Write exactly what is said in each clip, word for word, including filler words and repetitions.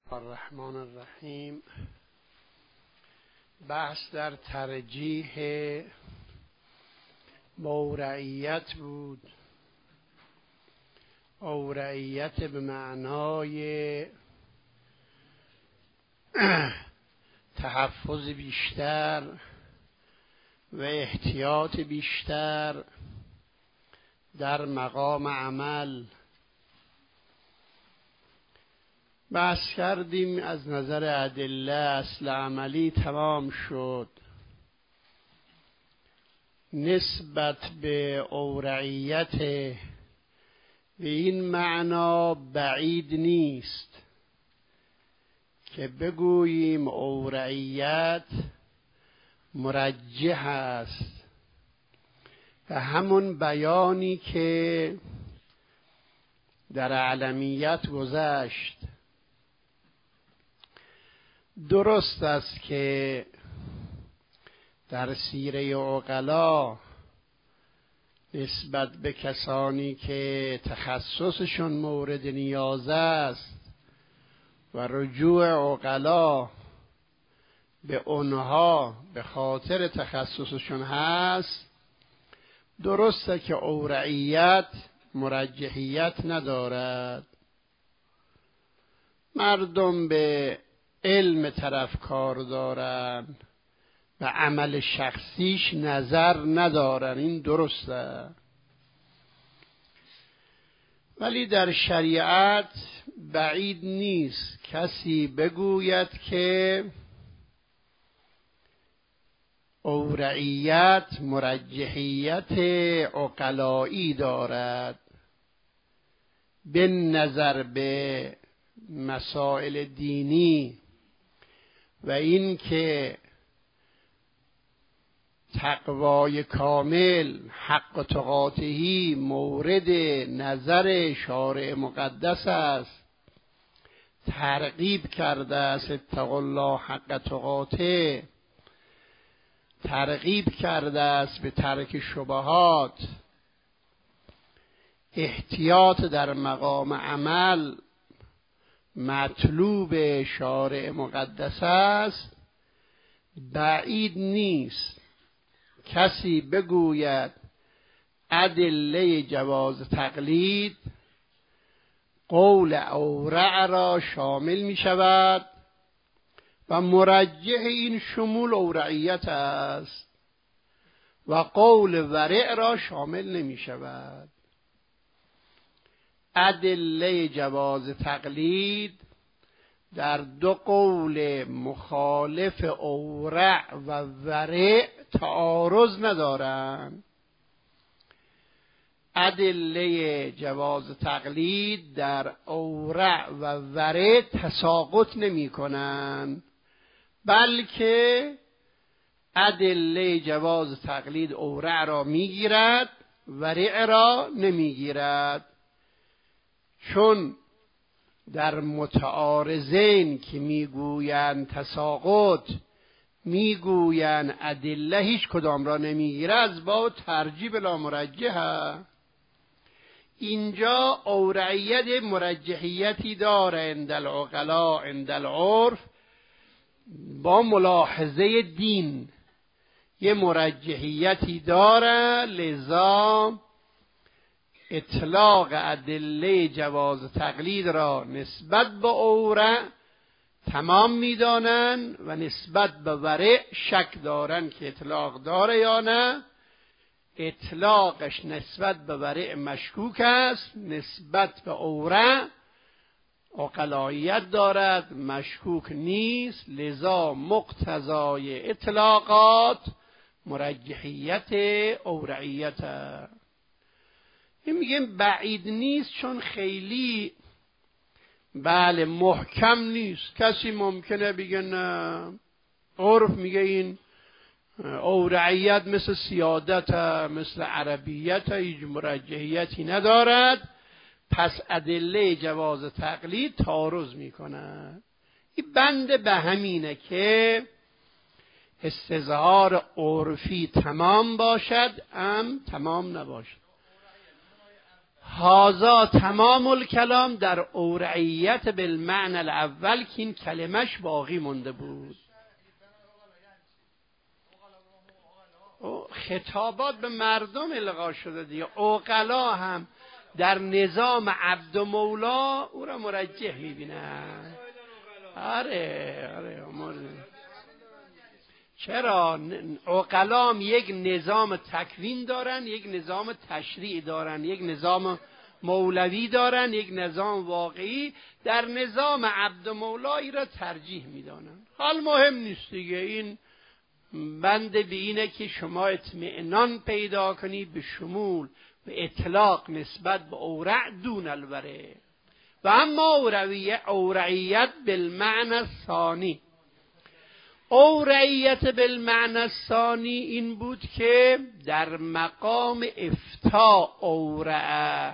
الرحمن الرحیم. بحث در ترجیح مورعیت بود. مورعیت به معنای تحفظ بیشتر و احتیاط بیشتر در مقام عمل. بحث کردیم از نظر ادله اصل عملی تمام شد. نسبت به اورعیت به این معنا بعید نیست که بگوییم اورعیت مرجح است و همون بیانی که در اعلمیت گذشت. درست است که در سیره عقلا نسبت به کسانی که تخصصشون مورد نیاز است و رجوع عقلا به اونها به خاطر تخصصشون هست، درسته که اورعیت مرجحیت ندارد. مردم به علم طرف کار دارن و عمل شخصیش نظر ندارن، این درسته. ولی در شریعت بعید نیست کسی بگوید که اورعیت مرجحیت عقلایی دارد به نظر به مسائل دینی و این که تقوای کامل حق تقاته مورد نظر شارع مقدس است. ترغیب کرده است اتقوا الله حق تقاته، ترغیب کرده است به ترک شبهات. احتیاط در مقام عمل مطلوب شارع مقدس است. بعید نیست کسی بگوید ادله جواز تقلید قول اورع را شامل می شود و مرجح این شمول اورعیت است و قول ورع را شامل نمی شود. ادله جواز تقلید در دو قول مخالف اورع و ورع تعارض ندارند. ادله جواز تقلید در اورع و ورع تساقط نمی کنند، بلکه ادله جواز تقلید اورع را می گیرد، ورع را نمی گیرد. چون در متعارضین که میگویند تساقط، میگویند ادله هیچ کدام را نمیگیره، از باب ترجیح بلا مرجحه. اینجا اورعیت مرجحیتی داره عند العقلاء عند العرف، با ملاحظه دین یه مرجحیتی داره، لذا اطلاق ادله جواز تقلید را نسبت به اورع تمام میدانن و نسبت به ورع شک دارن که اطلاق داره یا نه. اطلاقش نسبت به ورع مشکوک است، نسبت به اورع عقلاییت دارد، مشکوک نیست. لذا مقتضای اطلاقات مرجحیت اورعیت است. این میگیم بعید نیست چون خیلی بله محکم نیست. کسی ممکنه بگه نه، عرف میگه این اورعیت مثل سیادت مثل عربیت هیچ مرجحیتی ندارد، پس ادله جواز تقلید تعارض میکنه. این بند به همینه که استظهار عرفی تمام باشد ام تمام نباشد. هازا تمام الکلام در اورعیت بالمعنی الاول که این کلمش باقی مونده بود. خطابات به مردم القا شده دیگه. عقلا هم در نظام عبد و مولا او را مرجح میبینن. آره آره چرا؟ عقلام یک نظام تکوین دارن، یک نظام تشریع دارن، یک نظام مولوی دارن، یک نظام واقعی. در نظام عبد و مولایی را ترجیح میدانن. حال مهم نیست دیگه. این بند به اینه که شما اطمئنان پیدا کنی به شمول و اطلاق نسبت به اورع دون الوره. و اما اورعیت بالمعنی الثانی، اورعیت بالمعنی الثانی این بود که در مقام افتاء اورع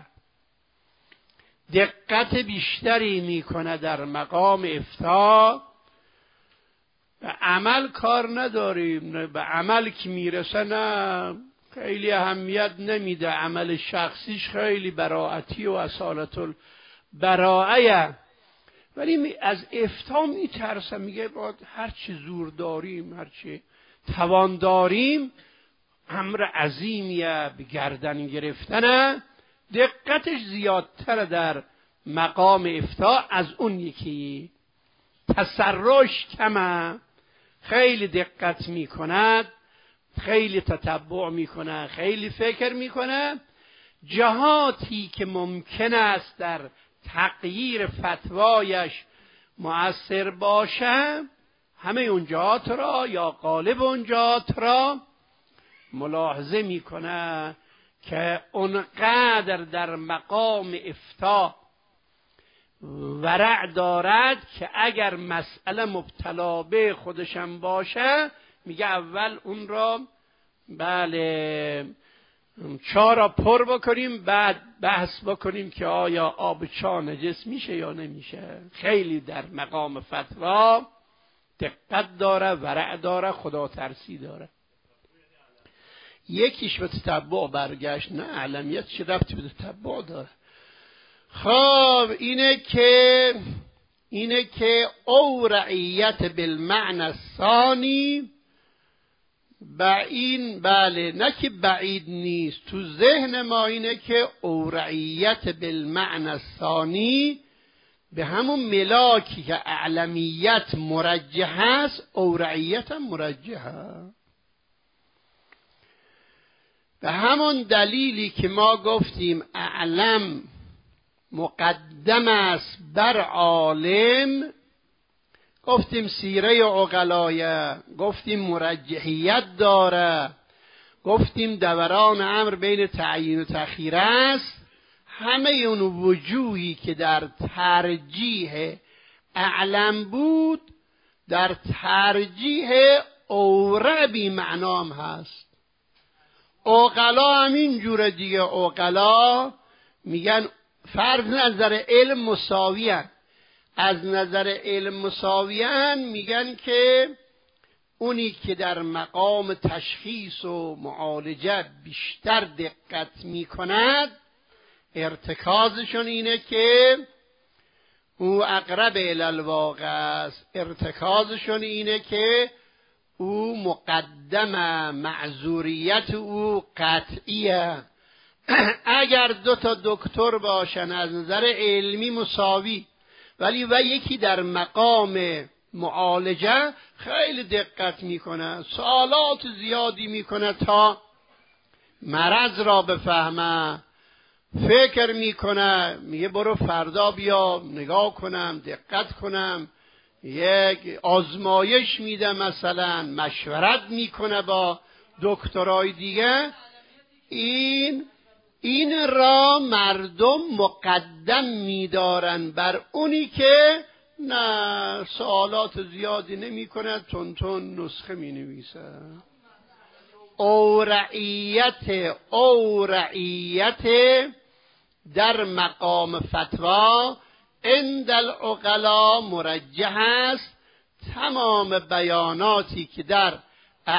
دقت بیشتری میکنه. در مقام افتاء به عمل کار نداریم، به عمل که میرسه نه خیلی اهمیت نمیده، عمل شخصیش خیلی براعتی و اصالت البراعه، ولی از افتاء میترسه. میگه باید هرچی زور داریم، هرچی توان داریم، امر عظیمیه به گردن گرفتنه، دقتش زیادتر در مقام افتاء از اون یکی. تسرعش کمه، خیلی دقت میکند، خیلی تتبع میکنه، خیلی فکر میکنه. جهاتی که ممکن است در تغییر فتوایش مؤثر باشه، همه اون جهات را یا غالب اون جهات را ملاحظه میکنه که اونقدر در مقام افتاء ورع دارد که اگر مسئله مبتلا به خودشم باشه، میگه اول اون را بله چا را پر بکنیم، بعد بحث بکنیم که آیا آب چا نجس میشه یا نمیشه. خیلی در مقام فتوا دقت داره، ورع داره، خدا ترسی داره. یکیش به تتبع برگشت، نه علمیت چه ربطی به تتبع داره. خب اینه که اینه که اورعیت بالمعنی الثانی بعید، بله نه که بعید نیست، تو ذهن ما اینه که اورعیت بالمعنی الثانی به همون ملاکی که اعلمیت مرجح است، اورعیت هم مرجحه. به همون دلیلی که ما گفتیم اعلم مقدم است بر عالم، گفتیم سیره عقلایه، گفتیم مرجحیت داره، گفتیم دوران امر بین تعیین و تأخیر است. همه اون وجوهی که در ترجیح اعلم بود، در ترجیح اورع بی معنام هست. عقلا همین جوره دیگه. عقلا میگن فرض نظر علم مساویه، از نظر علم مساویان میگن که اونی که در مقام تشخیص و معالجه بیشتر دقت میکند، ارتکازشون اینه که او اقرب الی الواقع است، ارتکازشون اینه که او مقدمه، معذوریت او قطعیه. اگر دو تا دکتر باشن از نظر علمی مساوی، ولی و یکی در مقام معالجه خیلی دقت میکنه، سوالات زیادی میکنه تا مرض را بفهمه، فکر میکنه، میگه برو فردا بیا نگاه کنم، دقت کنم، یک آزمایش میده، مثلا مشورت میکنه با دکترای دیگه. این این را مردم مقدم میدارن بر اونی که نه سوالات زیادی نمی کند، تون تون نسخه می نویسه. اورعیت اورعیت در مقام فتوا عند العقلا مرجح است. تمام بیاناتی که در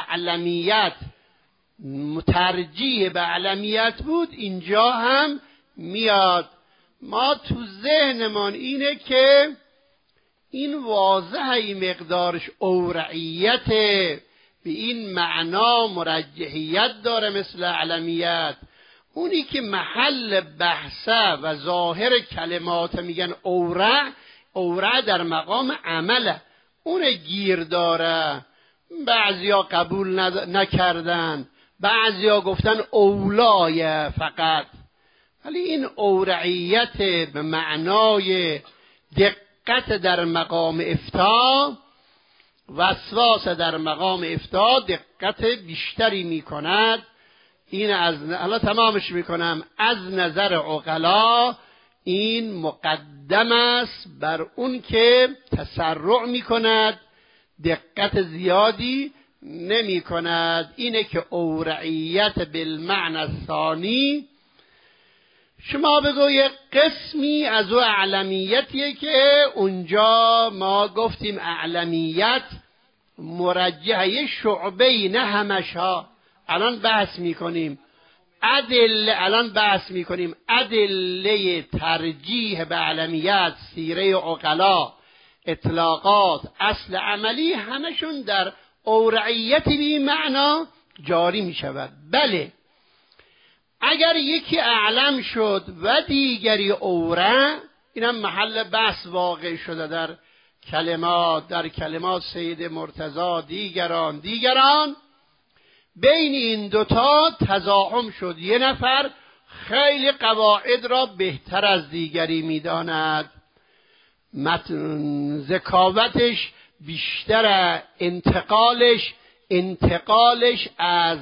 اعلمیت ترجیح به اعلمیت بود، اینجا هم میاد. ما تو ذهنمان اینه که این واضحه، این مقدارش اورعیت، به این معنا مرجحیت داره مثل اعلمیت. اونی که محل بحثه و ظاهر کلمات میگن اورع، اورع در مقام عمله، اون گیر داره. بعضیا قبول نکردن، بعضیا گفتن اولای فقط، ولی این اورعیت به معنای دقت در مقام افتا، وسواس در مقام افتا دقت بیشتری میکند. این از حالا تمامش میکنم. از نظر عقلا این مقدم است بر اون که تسرع میکند، دقت زیادی نمی کند. اینه که اورعیت بالمعنی الثانی. شما بگو یک قسمی از او اعلمیتیه که اونجا ما گفتیم اعلمیت مرجحه، یه شعبه نه همش ها. الان بحث میکنیم ادله، الان بحث میکنیم ادله ترجیح به اعلمیت، سیره عقلا، اطلاقات، اصل عملی، همشون در اورعیت بی معنا جاری می شود. بله اگر یکی اعلم شد و دیگری اورع، اینم محل بحث واقع شده در کلمات، در کلمات سید مرتضی دیگران دیگران بین این دوتا تزاحم شد. یه نفر خیلی قواعد را بهتر از دیگری میداند، ذکاوتش بیشتره، انتقالش انتقالش از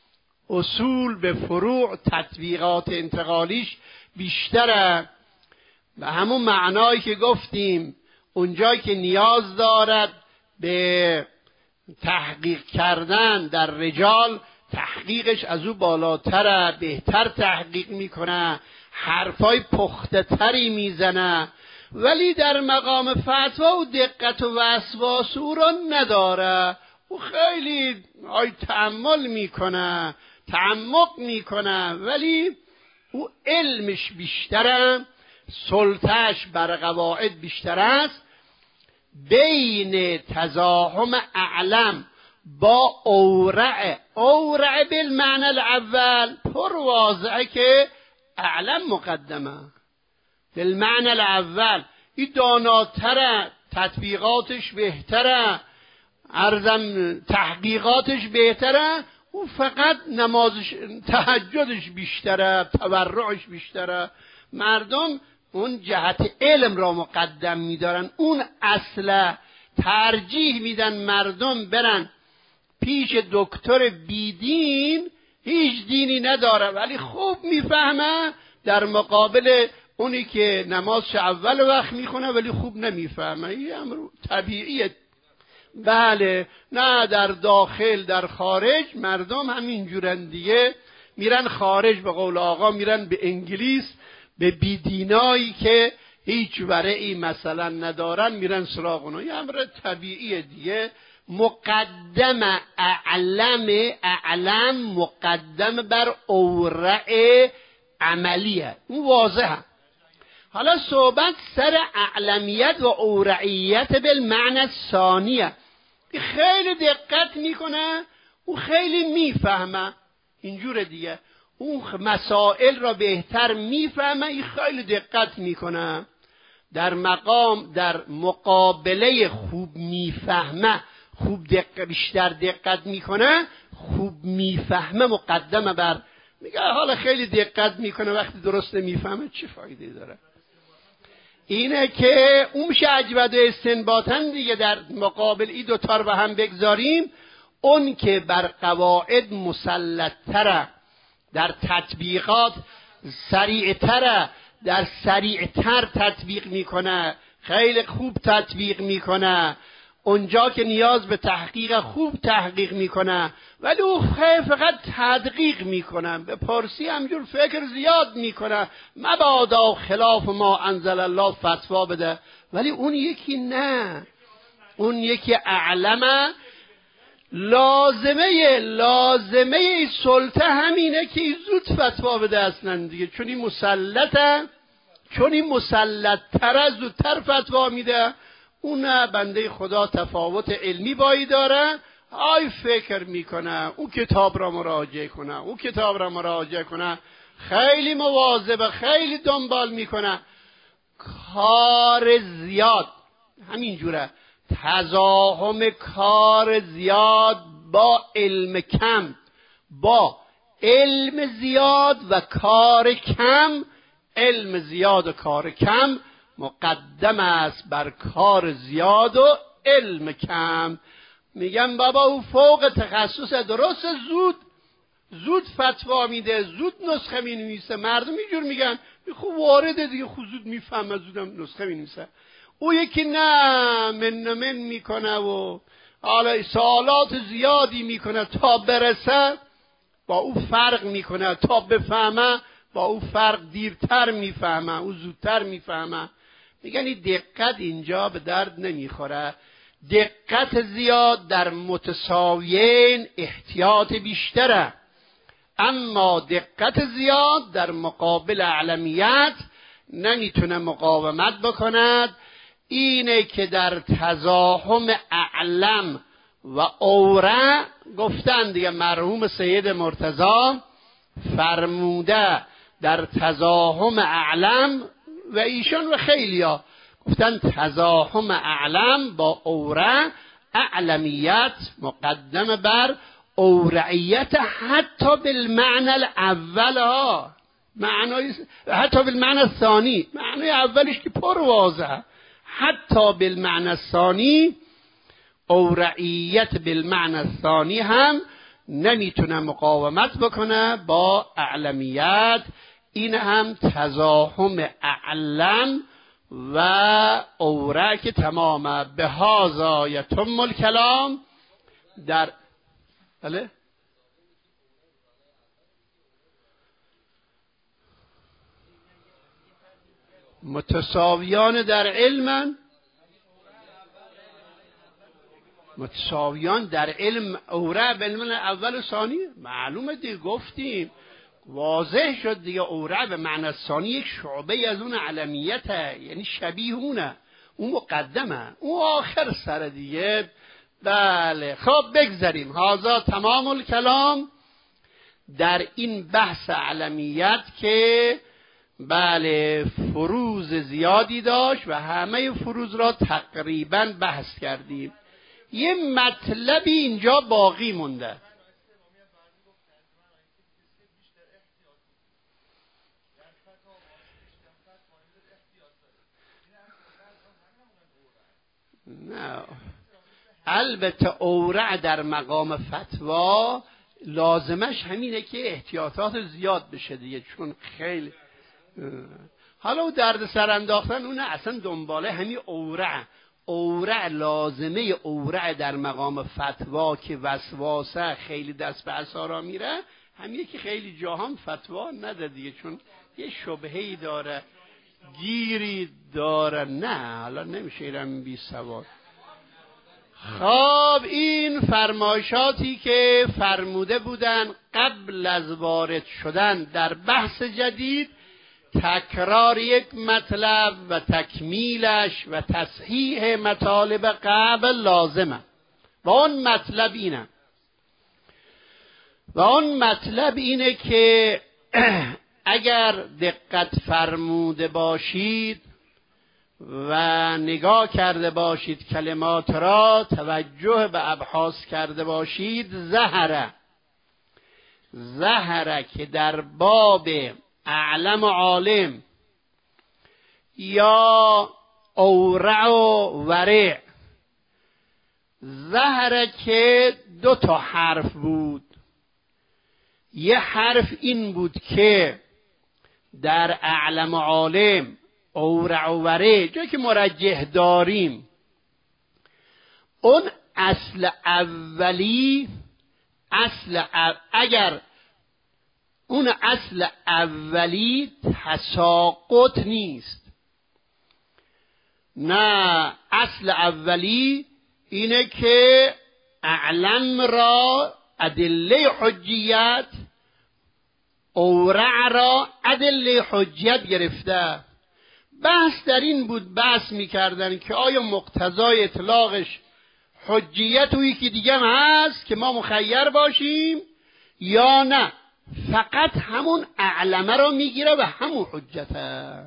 اصول به فروع، تطبیقات انتقالیش بیشتره. به همون معنایی که گفتیم اونجایی که نیاز دارد به تحقیق کردن در رجال، تحقیقش از او بالاتره، بهتر تحقیق میکنه، حرفای پخته تری میزنه، ولی در مقام فتوا و دقت و وسواس او را نداره. او خیلی آی تأمل میکنه، تعمق میکنه، ولی او علمش بیشتره، سلطهش بر قواعد بیشتر است. بین تزاحم اعلم با اورع، اورع بالمعنی الاول پر واضحه که اعلم مقدمه بالمعنی الاول. این داناتره، تطبیقاتش بهتره، عرضم تحقیقاتش بهتره، او فقط نمازش تهجدش بیشتره، تورعش بیشتره. مردم اون جهت علم را مقدم میدارن، اون اصله ترجیح میدن مردم برن پیش دکتر بیدین، هیچ دینی نداره ولی خوب میفهمه، در مقابل اونی که نمازش اول وقت میخونه ولی خوب نمیفهمه. این امر طبیعیه. بله، نه در داخل در خارج مردم همینجورن دیگه، میرن خارج، به قول آقا میرن به انگلیس، به بیدینایی که هیچ ورعی مثلا ندارن میرن سراغ اونها. یه امر طبیعیه دیگه. مقدم اعلم، اعلم مقدم بر اورع عملیه، اون واضحه. حالا صحبت سر اعلمیت و اورعیت بالمعنی ثانیه. خیلی دقت میکنه، او خیلی میفهمه، اینجور دیگه اون مسائل را بهتر میفهمه، این خیلی دقت میکنه. در مقام در مقابله خوب میفهمه، خوب دقت بیشتر دقت میکنه، خوب میفهمه مقدمه بر، میگه حالا خیلی دقت میکنه وقتی درست نمیفهمه چه فایده داره. اینه که اون میشه اجود و استنباطن دیگه. در مقابل این دوتا رو به هم بگذاریم، اون که بر قواعد مسلط‌تره، در تطبیقات سریعتره، در سریعتر تطبیق میکنه، خیلی خوب تطبیق میکنه، اونجا که نیاز به تحقیق خوب تحقیق میکنه، ولی او فقط تدقیق میکنه، به پارسی همجور فکر زیاد میکنه، مبادا خلاف ما انزل الله فتوا بده. ولی اون یکی نه، اون یکی اعلمه، لازمه لازمه این سلطه همینه که این زود فتوا بده اصلا دیگه، چون این مسلطه، چون این مسلط تر زودتر فتوا میده. اون بنده خدا تفاوت علمی بایی داره، آی فکر میکنه اون کتاب را مراجعه کنه، اون کتاب را مراجعه کنه، خیلی مواظبه، خیلی دنبال میکنه. کار زیاد همینجوره، تزاحم کار زیاد با علم کم، با علم زیاد و کار کم. علم زیاد و کار کم مقدم است بر کار زیاد و علم کم. میگم بابا او فوق تخصص، درست زود زود فتوا میده، زود نسخه می نویسه. مردم اینجور میگن خوب وارده دیگه، خوب زود میفهمه، زودم نسخه می نویسه. او یکی نه، من من میکنه و حالا سوالات زیادی میکنه تا برسه، با او فرق میکنه، تا بفهمه با او فرق دیرتر میفهمه، او زودتر میفهمه. میگن این دقت اینجا به درد نمیخوره. دقت زیاد در متساویین احتیاط بیشتره، اما دقت زیاد در مقابل اعلمیت نمیتونه مقاومت بکند. اینه که در تزاحم اعلم و اوره گفتن دیگه، مرحوم سید مرتضی فرموده در تزاحم اعلم و ایشان و خیلیا گفتن تزاحم اعلم با اوره، اعلمیت مقدم بر اورعیت، حتی بالمعنی الاول ها، معنای حتی بالمعنی الثانی، معنای اولش که پر واضحه، حتی بالمعنی الثانی اورعیت بالمعنی الثانی هم نمیتونه مقاومت بکنه با اعلمیت. این هم تزاحم اعلم و اوره که تمامه. به هذا یتم الکلام در بله متساویان در علم، متساویان در علم اوره به علم اول و ثانی معلومه دیگه، گفتیم واضح شد دیگه. اوره به معنی ثانی یک شعبه از اون علمیته، یعنی شبیه اونه، اون مقدمه، اون آخر سر دیگه. بله خب بگذاریم. هذا تمام الکلام در این بحث علمیت که بله فروز زیادی داشت و همه فروز را تقریبا بحث کردیم. یه مطلبی اینجا باقی مونده. نه البته اورع در مقام فتوا لازمش همینه که احتیاطات زیاد بشه دیگه، چون خیلی حالا او درد سر انداختن اون اصلا دنباله همین اورع. اورع لازمه اورع در مقام فتوا که وسواسه خیلی دست به عصا میره، همین که خیلی جاهام فتوا نده دیگه، چون یه شبهه‌ای داره، گیری داره. نه حالا نمیشه ایرم بی سواد. خب این فرمایشاتی که فرموده بودن قبل از وارد شدن در بحث جدید، تکرار یک مطلب و تکمیلش و تصحیح مطالب قبل لازمه. و اون مطلب اینه و اون مطلب اینه که اگر دقت فرموده باشید و نگاه کرده باشید کلمات را، توجه به ابحاث کرده باشید، زهره زهره که در باب اعلم و عالم یا اورع و ورع، زهره که دو تا حرف بود. یه حرف این بود که در اعلم و عالم، اورع و ورع جایی که مرجح داریم، اون اصل اولی، اصل او اگر اون اصل اولی تساقط نیست، نه اصل اولی اینه که اعلم را ادله حجیت، اورع را ادله حجیت گرفته. بحث در این بود، بحث میکردن که آیا مقتضای اطلاقش حجیت و یکی دیگه هم هست که ما مخیر باشیم یا نه فقط همون اعلمه را میگیره و همون حجته.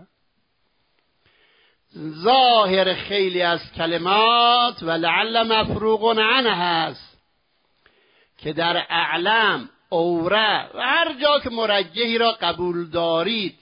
ظاهر خیلی از کلمات و لعل مفروغ عنه هست که در اعلم، اوره و هر جا که مرجحی را قبول دارید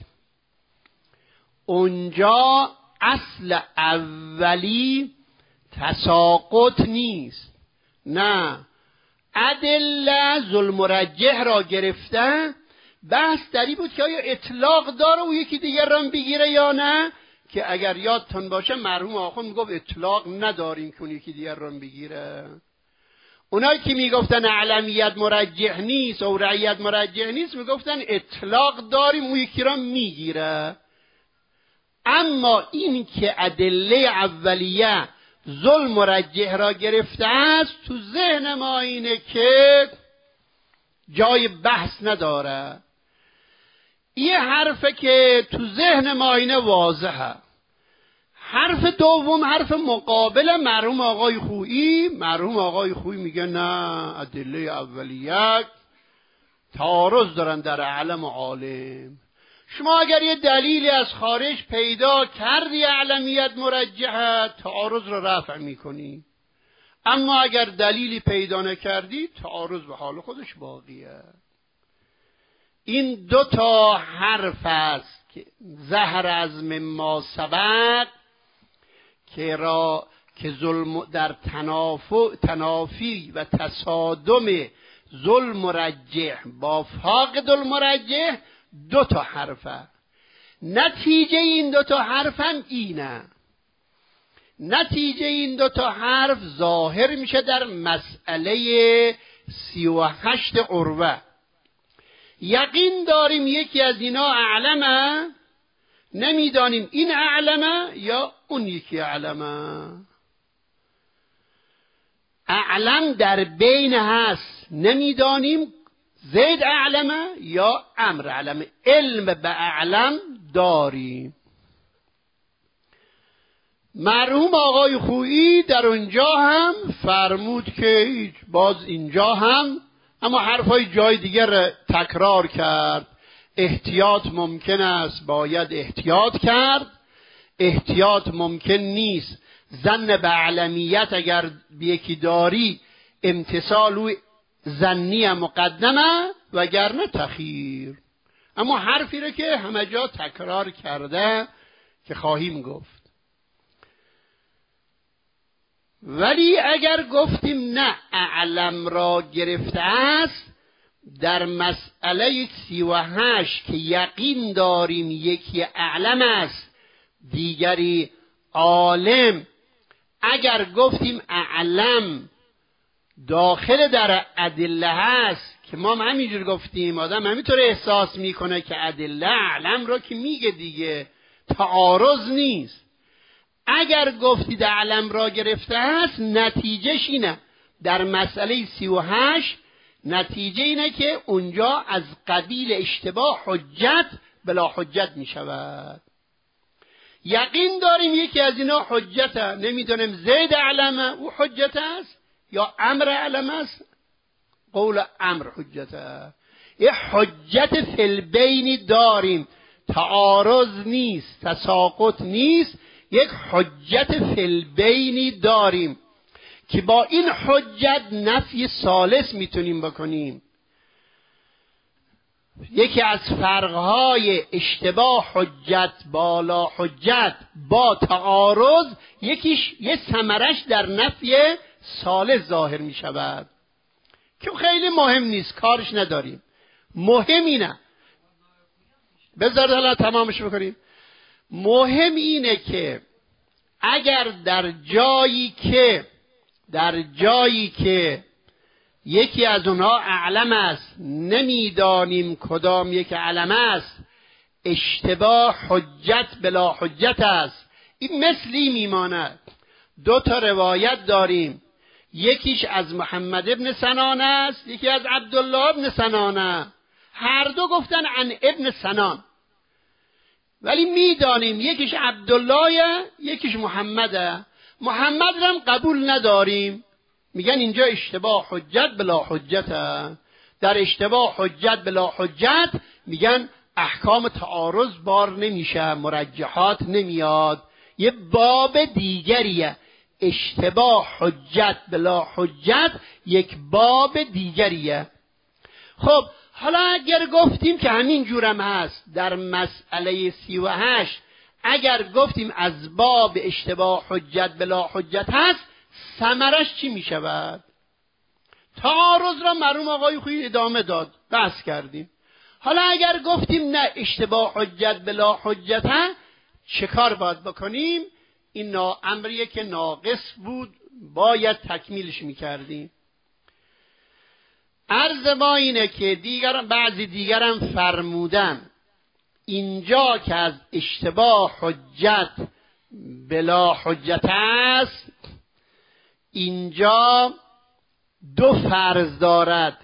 اونجا اصل اولی تساقط نیست، نه ادله ذوالمرجح را گرفته. بحث دری بود که آیا اطلاق داره و یکی دیگر را بگیره یا نه، که اگر یادتون باشه مرحوم آخوند میگفت اطلاق نداریم که اون یکی دیگر را بگیره. اونایی که میگفتن اعلمیت مرجح نیست و رعیت مرجح نیست میگفتن اطلاق داریم اون یکی را میگیره. اما این که ادله اولیه ذل مرجح را گرفته است تو ذهن ما اینه که جای بحث نداره. یه حرفه که تو ذهن ما اینه واضحه. حرف دوم حرف مقابل مرحوم آقای خویی. مرحوم آقای خویی میگه نه ادله اولیه تعارض دارن در علم و عالم. شما اگر یه دلیلی از خارج پیدا کردی اعلمیت مرجحه تعارض رو رفع میکنی، اما اگر دلیلی پیدا نکردی تعارض به حال خودش باقیه. این دو تا حرف است که ظهر از مما سبق که را که ظلم در تنافع تنافی و تصادم ظلم مرجح با فاقد المرجح دو تا حرفه. نتیجه این دو تا حرفم اینه. نتیجه این دو تا حرف ظاهر میشه در مسئله سی و هشت عروه. یقین داریم یکی از اینا اعلمه، نمیدانیم این اعلمه یا اون یکی اعلمه. اعلم در بین هست، نمیدانیم زید اعلمه یا امر اعلمه. علم به اعلم داریم. مرحوم آقای خویی در اونجا هم فرمود که باز اینجا هم اما حرفای جای دیگر تکرار کرد. احتیاط ممکن است، باید احتیاط کرد. احتیاط ممکن نیست. ظن به علمیت اگر یکی داری امتصال و ظنی مقدمه وگرنه تخیر. اما حرفی رو که همه جا تکرار کرده که خواهیم گفت. ولی اگر گفتیم نه اعلم را گرفته است در مسئله سی و هشت که یقین داریم یکی اعلم است دیگری عالم، اگر گفتیم اعلم داخل در ادله هست که ما همینجور گفتیم آدم همینطور احساس میکنه که ادله اعلم را که میگه دیگه تعارض نیست. اگر گفتید اعلم را گرفته هست نتیجهش اینه در مسئله سی و هشت نتیجه اینه که اونجا از قبیل اشتباه حجت بلا حجت میشود. یقین داریم یکی از اینا حجته، نمیدونیم زید اعلمه او حجت است یا امر اعلم است. قول امر حجته. یه حجت فی البین داریم، تعارض نیست، تساقط نیست. یک حجت فی البین داریم که با این حجت نفی ثالث میتونیم بکنیم. یکی از فرقهای اشتباه حجت بالا حجت با تعارض یکیش یه ثمرش در نفی ثالث ظاهر می شود که خیلی مهم نیست، کارش نداریم. مهم اینه، بذارید حالا تمامش بکنیم. مهم اینه که اگر در جایی که در جایی که یکی از اونها اعلم است نمیدانیم کدام یک اعلم است، اشتباه حجت بلا حجت است. این مثلی میماند. دو تا روایت داریم، یکیش از محمد ابن سنان است، یکی از عبدالله ابن سنان. هر دو گفتن عن ابن سنان، ولی میدانیم یکیش عبدالله یکیش محمده. محمد هم قبول نداریم، میگن اینجا اشتباه حجت بلا حجته. در اشتباه حجت بلا حجت میگن احکام تعارض بار نمیشه، مرجحات نمیاد، یه باب دیگریه. اشتباه حجت بلا حجت یک باب دیگریه. خب حالا اگر گفتیم که همین جورم هست در مسئله سی و هشت، اگر گفتیم از باب اشتباه حجت بلا حجت هست، ثمرش چی می شود؟ تعارض را مرحوم آقای خویی ادامه داد، بحث کردیم. حالا اگر گفتیم نه اشتباه حجت بلا حجت هست، چه کار باید بکنیم؟ این نا امریه که ناقص بود، باید تکمیلش می کردیم. عرض ما اینه که دیگر بعضی دیگرم فرمودن اینجا که از اشتباه حجت بلا حجت است، اینجا دو فرض دارد.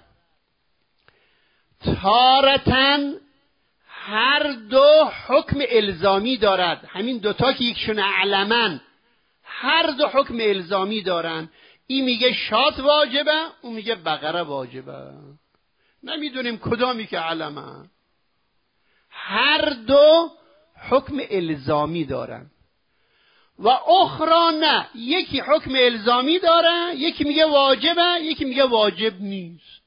تارتن هر دو حکم الزامی دارد، همین دوتا که یکشون علمن، هر دو حکم الزامی دارن. این میگه شات واجبه، اون میگه بقره واجبه، نمیدونیم کدامی که علمه. هر دو حکم الزامی دارن و اخرى نه، یکی حکم الزامی داره، یکی میگه واجبه، یکی میگه واجب نیست.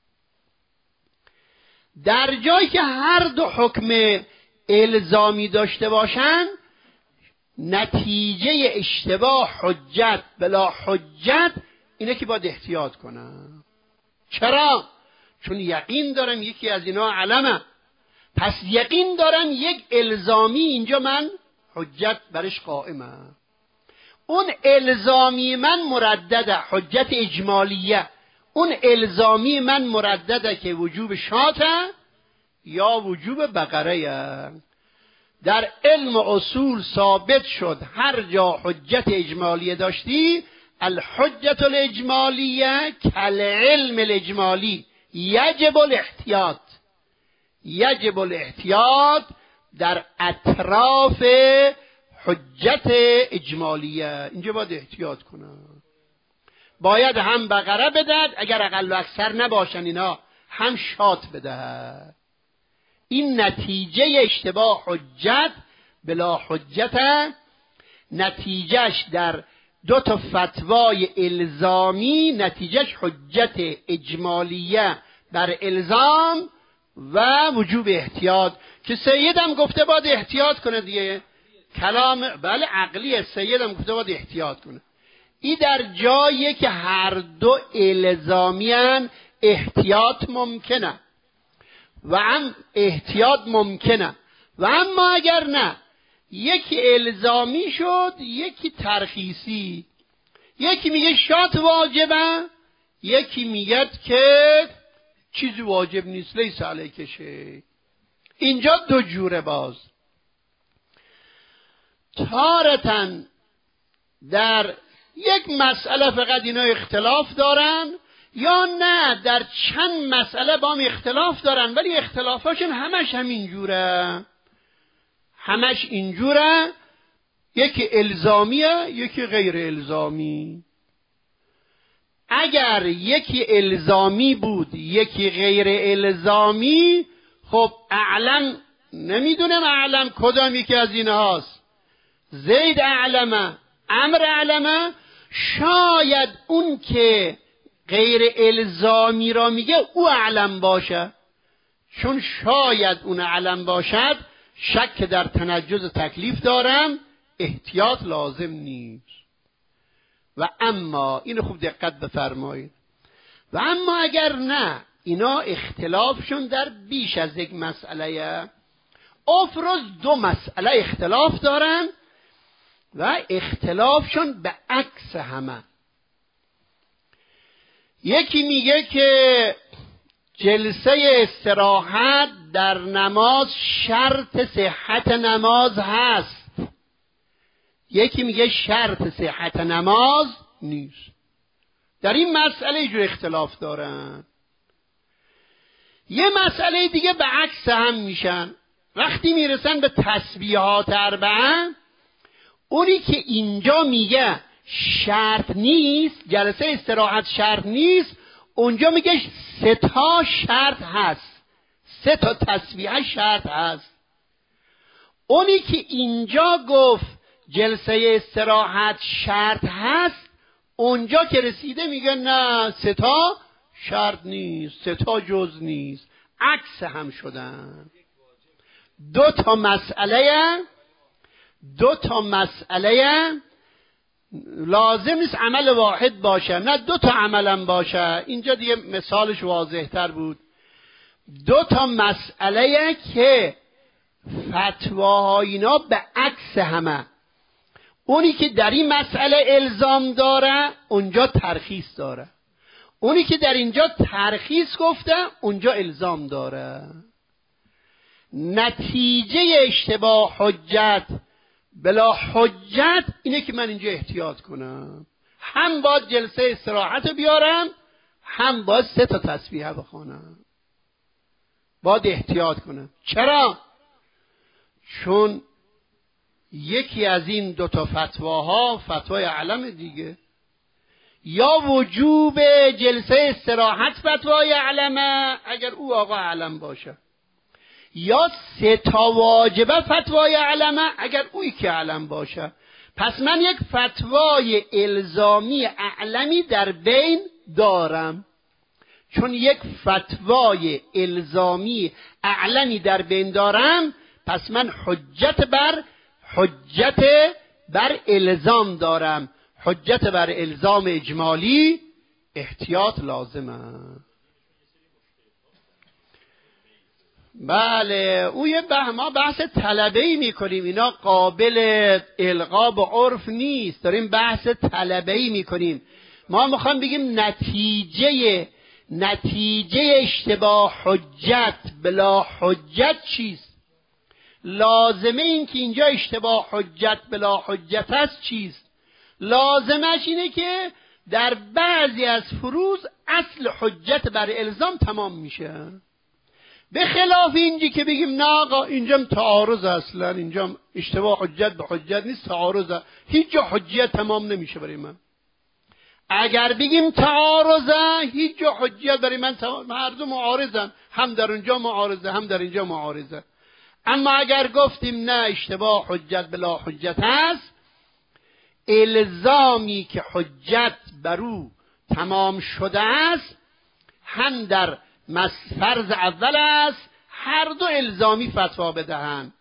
در جایی که هر دو حکم الزامی داشته باشن، نتیجه اشتباه حجت بلا حجت اینه که باید احتیاط کنم. چرا؟ چون یقین دارم یکی از اینا علمه، پس یقین دارم یک الزامی اینجا من حجت برش قائمه. اون الزامی من مردده، حجت اجمالیه. اون الزامی من مردده که وجوب شاته یا وجوب بقره. در علم اصول ثابت شد هر جا حجت اجمالیه داشتی، الحجت الاجمالیه کالعلم الاجمالی، یجب الاحتیاط. یجب الاحتیاط در اطراف حجت اجمالیه، اینجا باید احتیاط کنم. باید هم بقره بدهد، اگر اقل و اکثر نباشن اینا، هم شات بدهد. این نتیجه اشتباه حجت بلا حجت، نتیجهش در دو تا فتوای الزامی، نتیجهش حجت اجمالیه بر الزام و وجوب احتیاط، که سیدم گفته باید احتیاط کنه دیگه. کلام بله عقلیه، سیدم گفته باید احتیاط کنه. این در جایی که هر دو الزامیان احتیاط ممکنه و هم احتیاط ممکنه، و اما اگر نه، یکی الزامی شد یکی ترخیصی، یکی میگه شات واجبه، یکی میگه که چیزی واجب نیست، لیس علیک شیء. اینجا دو جوره. باز تارتن در یک مسئله فقط اینا اختلاف دارن، یا نه در چند مسئله با هم اختلاف دارن، ولی اختلافاشون همش همین جوره، همش اینجوره، یکی الزامیه یکی غیر الزامی. اگر یکی الزامی بود یکی غیر الزامی، خب اعلم نمیدونم اعلم کدام یکی از اینهاست، زید اعلمه امر اعلمه، شاید اون که غیر الزامی را میگه او اعلم باشه، چون شاید اون اعلم باشد، شک در تنجز تکلیف دارم، احتیاط لازم نیست. و اما اینو خوب دقت بفرمایید، و اما اگر نه، اینا اختلافشون در بیش از یک مسئله، افرض دو مسئله اختلاف دارن و اختلافشون به عکس همه. یکی میگه که جلسه استراحت در نماز شرط صحت نماز هست، یکی میگه شرط صحت نماز نیست. در این مسئله اینجور اختلاف دارن. یه مسئله دیگه به عکس هم میشن. وقتی میرسن به تسبیحات اربعه، اونی که اینجا میگه شرط نیست، جلسه استراحت شرط نیست، اونجا میگه سه تا شرط هست، سه تا تسبیحه شرط هست. اونی که اینجا گفت جلسه استراحت شرط هست، اونجا که رسیده میگه نه سه تا شرط نیست، سه تا جز نیست، عکس هم شدن. دو تا مسئله دو تا مسئله لازم نیست عمل واحد باشه، نه دو تا عملم باشه. اینجا دیگه مثالش واضح تر بود. دو تا مسئله که فتواهای اینا به عکس همه. اونی که در این مسئله الزام داره اونجا ترخیص داره، اونی که در اینجا ترخیص گفته اونجا الزام داره. نتیجه اشتباه حجت بلا حجت اینه که من اینجا احتیاط کنم، هم باید جلسه استراحت بیارم، هم باید سه تا تسبیحه بخونم، باید احتیاط کنم. چرا؟ چون یکی از این دو تا فتواها فتوای علم دیگه، یا وجوب جلسه استراحت فتوای علمه اگر او آقا علم باشه، یا سه تا واجبه فتوای علمه اگر اوی که علم باشه. پس من یک فتوای الزامی علمی در بین دارم. چون یک فتوای الزامی علمی در بین دارم، پس من حجت بر حجت بر الزام دارم. حجت بر الزام اجمالی احتیاط لازمه. بله، او یه ما بحث طلبه‌ای میکنیم، اینا قابل القا به عرف نیست، داریم بحث طلبه‌ای میکنیم. ما میخوام بگیم نتیجه نتیجه اشتباه حجت بلا حجت چیست؟ لازمه این که اینجا اشتباه حجت بلا حجت هست چیست؟ لازمش اینه که در بعضی از فروض اصل حجت بر الزام تمام میشه، به خلاف اینجی که بگیم نه آقا اینجا تعارض، اصلا اینجا اشتباه حجت به حجت نیست، تعارض، هیچ جا حجت تمام نمیشه برای من. اگر بگیم تعارضه، هیچ جا حجت برای من تمام، هر دو معارضن، هم در اونجا معارضه هم در اینجا معارضه. اما اگر گفتیم نه اشتباه حجت بلا حجت هست، الزامی که حجت بر او تمام شده است هم در فرض اول است هر دو الزامی فتوا بدهند،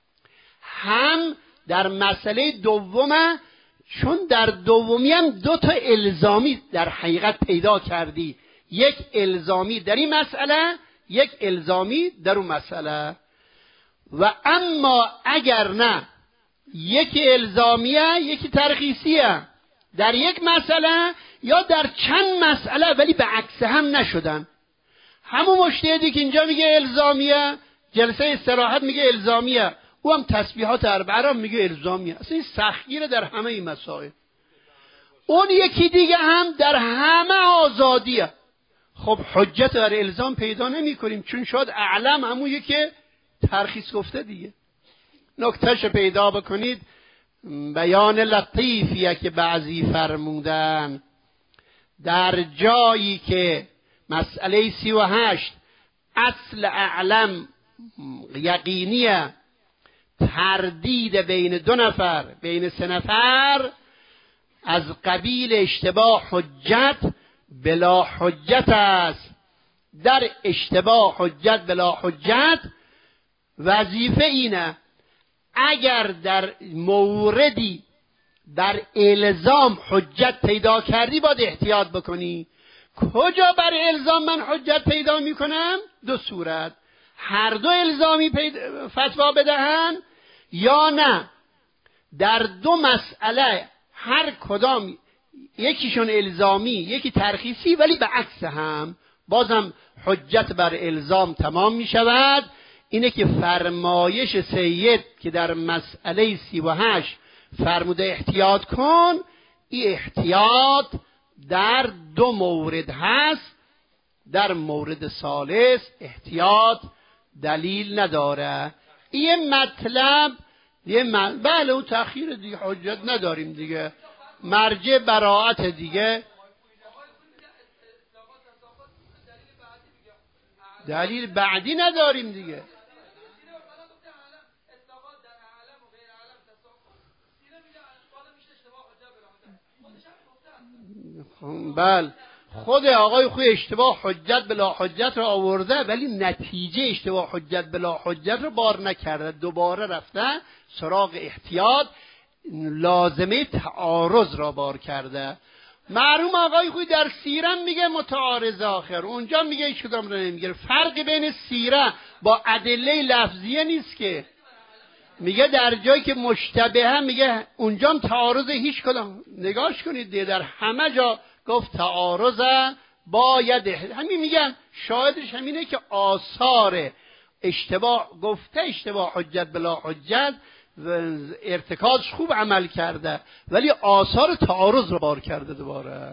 هم در مسئله دومه، چون در دومی هم دو تا الزامی در حقیقت پیدا کردی، یک الزامی در این مسئله، یک الزامی در اون مسئله. و اما اگر نه یکی الزامیه یکی ترخیصیه در یک مسئله یا در چند مسئله ولی به عکس هم نشدن، همون مجتهدی که اینجا میگه الزامیه، جلسه استراحت میگه الزامیه، او هم تسبیحات اربعه را میگه الزامیه. اصلا این سختگیره در همه این مسائل. اون یکی دیگه هم در همه آزادیه. خب حجت بر الزام پیدا نمی کنیم، چون شاید اعلم همون که ترخیص گفته دیگه. نکتهش پیدا بکنید، بیان لطیفیه که بعضی فرمودن در جایی که مسئله سی و هشت اصل اعلم یقینیه، تردید بین دو نفر بین سه نفر از قبیل اشتباه حجت بلا حجت است. در اشتباه حجت بلا حجت وظیفه اینه اگر در موردی در الزام حجت پیدا کردی باید احتیاط بکنی. کجا بر الزام من حجت پیدا میکنم؟ دو صورت، هر دو الزامی فتوا بدهن یا نه در دو مسئله هر کدام یکیشون الزامی یکی ترخیصی ولی به عکس هم، بازم حجت بر الزام تمام می شود. اینه که فرمایش سید که در مسئله سی و هشت فرموده احتیاط کن، این احتیاط در دو مورد هست، در مورد ثالث احتیاط دلیل نداره. این مطلب یه من... بله اون تأخیر دیگه حجت نداریم دیگه، مرجع براعت دیگه، دلیل بعدی نداریم دیگه. بله خود آقای خوی اشتباه حجت بلا حجت رو آورده، ولی نتیجه اشتباه حجت بلا حجت رو بار نکرده، دوباره رفته سراغ احتیاط، لازمه تعارض را بار کرده. معلوم آقای خوی در سیره میگه متعارض آخر، اونجا میگه هیچ کدام رو نمیگیره. فرق بین سیره با ادله لفظیه نیست که، میگه در جایی که مشتبهه میگه اونجا هم تعارض هیچ کدام. نگاش کنید دیگه در همه جا گفت تعارض باید، همین میگن شاهدش همینه که آثار اشتباه گفته، اشتباه حجت بلا حجت ارتکاز خوب عمل کرده، ولی آثار تعارض رو بار کرده دوباره.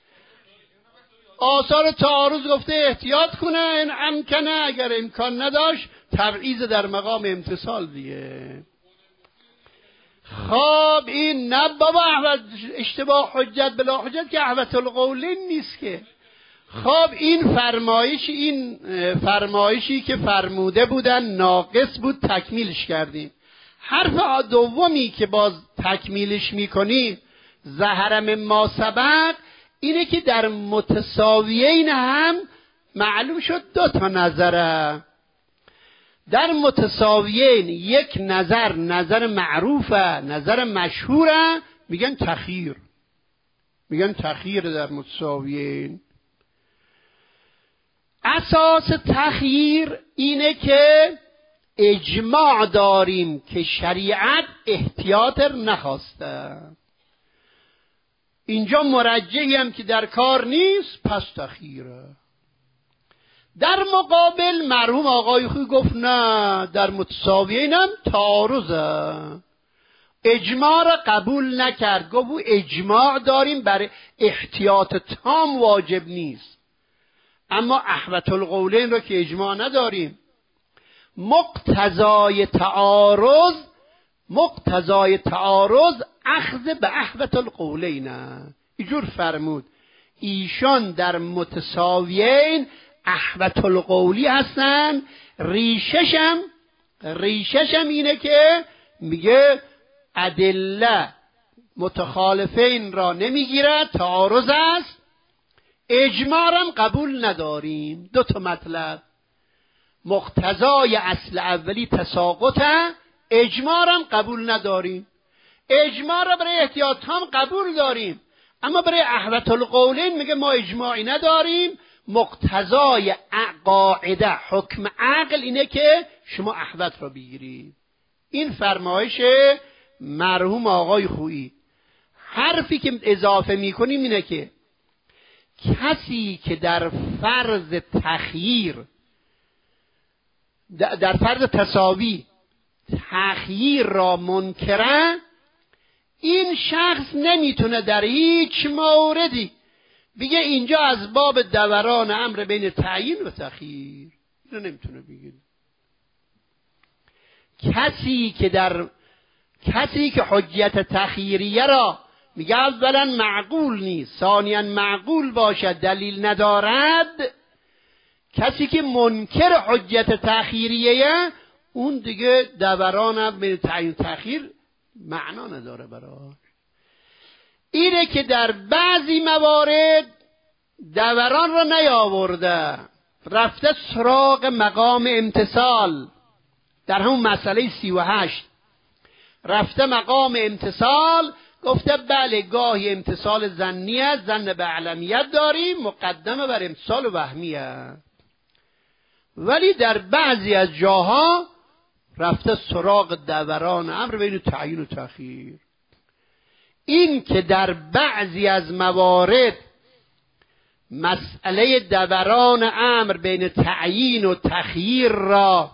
آثار تعارض گفته احتیاط کنه این امکنه، اگر امکان نداشت تبعیض در مقام امتصال دیگه. خب این نه بابا اشتباه حجت بلا حجت که احوط القولین نیست که. خب این فرمایش، این فرمایشی که فرموده بودن ناقص بود، تکمیلش کردیم. حرف دومی که باز تکمیلش میکنیم ظهر ما سبق اینه که در متساویین هم معلوم شد دو تا نظره. در متساویین یک نظر نظر معروفه، نظر مشهوره، میگن تخییر، میگن تخییر در متساویین. اساس تخییر اینه که اجماع داریم که شریعت احتیاط نخواسته، اینجا مرجحی هم که در کار نیست، پس تخییره. در مقابل مرحوم آقای خوی گفت نه، در متساویین هم تعارضه، اجماع را قبول نکرد، گفت اجماع داریم برای احتیاط تام واجب نیست، اما احوط القولین رو که اجماع نداریم. مقتضای تعارض، مقتضای تعارض اخذ به احوط القولین، اینجور فرمود ایشان در متساویین احوط القولی هستن. ریششم ریششم اینه که میگه ادله متخالفین را نمیگیرد، تعارض است، اجماعم قبول نداریم. دو تا مطلب، مقتضای اصل اولی تساقطه، اجماعم قبول نداریم. اجماع را برای احتیاط هم قبول داریم، اما برای احوط القولین میگه ما اجماعی نداریم، مقتضای قاعده حکم عقل اینه که شما احوط را بگیرید. این فرمایش مرحوم آقای خویی. حرفی که اضافه میکنیم اینه که کسی که در فرض تخییر، در فرض تساوی تخییر را منکره، این شخص نمیتونه در هیچ موردی بگه اینجا از باب دوران امر بین تعیین و تخییر، اینو نمیتونه بگه. کسی که در کسی که حجت تخییریه را میگه اولا معقول نیست، ثانیا معقول باشد دلیل ندارد، کسی که منکر حجت تخییریه اون دیگه دوران امر بین تعیین و تخییر معنا نداره براش. اینه که در بعضی موارد دوران را نیاورده، رفته سراغ مقام امتصال. در همون مسئله سی و هشت رفته مقام امتصال، گفته بله گاهی امتصال ظنیه، ظن به علمیت داریم، مقدمه بر امتصال وهمیه، ولی در بعضی از جاها رفته سراغ دوران امر بین تعیین و تخییر. این که در بعضی از موارد مسئله دوران امر بین تعیین و تخییر را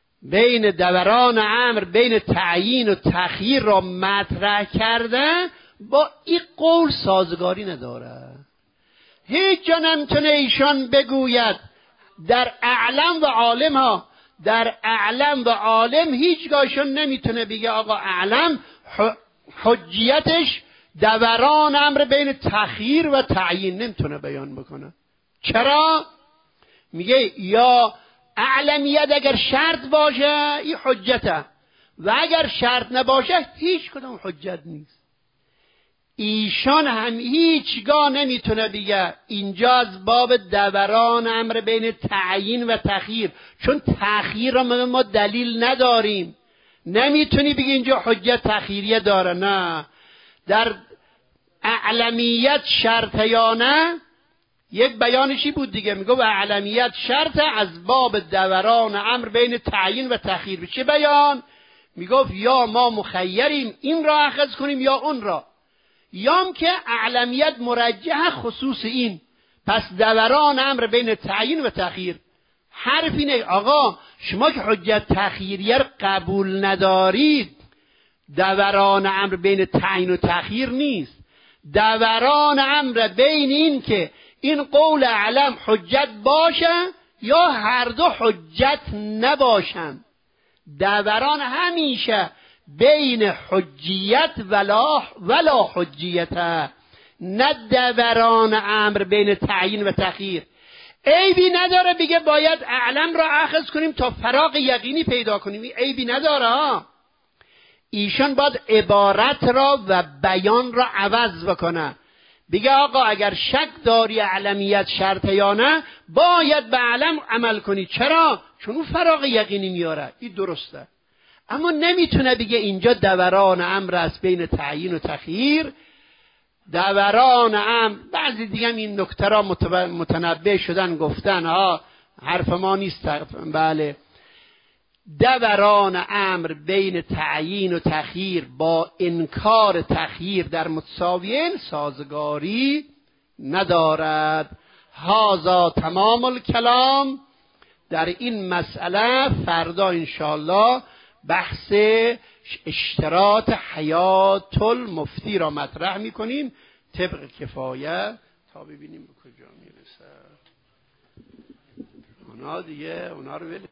بین دوران امر بین تعیین و تخییر را مطرح کرده، با این قول سازگاری نداره. هیچ جا نمیتونه ایشان بگوید در اعلم و عالم ها، در اعلم و عالم هیچگاهشون نمیتونه بگه آقا اعلم حجیتش دوران امر بین تخییر و تعیین، نمیتونه بیان بکنه. چرا؟ میگه یا اعلمیت اگر شرط باشه این حجته و اگر شرط نباشه هیچ کدوم حجت نیست. ایشان هم هیچگاه نمیتونه بگه اینجا از باب دوران امر بین تعیین و تخییر، چون تخییر را ما دلیل نداریم، نمیتونی بگی اینجا حجت تخییریه داره. نه، در اعلمیت شرط یا نه، یک بیانشی بود دیگه، میگه و اعلمیت شرط از باب دوران امر بین تعیین و تخییر. به چه بیان؟ میگفت یا ما مخیریم این را اخذ کنیم یا اون را، یام که اعلمیت مرجح خصوص این، پس دوران امر بین تعیین و تخییر. حرف اینه آقا شما که حجت تخییریه قبول ندارید، دوران امر بین تعیین و تخییر نیست، دوران امر بین این که این قول اعلم حجت باشه یا هر دو حجت نباشن. دوران همیشه بین حجیت ولا ولا حجیت، نه دوران امر بین تعیین و تخییر. عیبی نداره بگه باید اعلم را اخذ کنیم تا فراغ یقینی پیدا کنیم، عیبی نداره. ایشان باید عبارت را و بیان را عوض بکنه، بگه آقا اگر شک داری اعلمیت شرطه یا نه باید به اعلم عمل کنی. چرا؟ چون اون فراغ یقینی میاره. این درسته، اما نمیتونه بگه اینجا دوران امر است بین تعیین و تخییر، دوران امر. بعضی دیگه هم این نکته را متنبه شدن گفتن ها حرف ما نیست. بله، دوران امر بین تعیین و تخییر با انکار تخییر در متساویین سازگاری ندارد. هذا تمام الکلام در این مسئله. فردا انشاءالله بحث اشتراط حیات المفتی را مطرح میکنیم طبق کفایه تا ببینیم به کجا میرسه. اونا دیگه اونا رو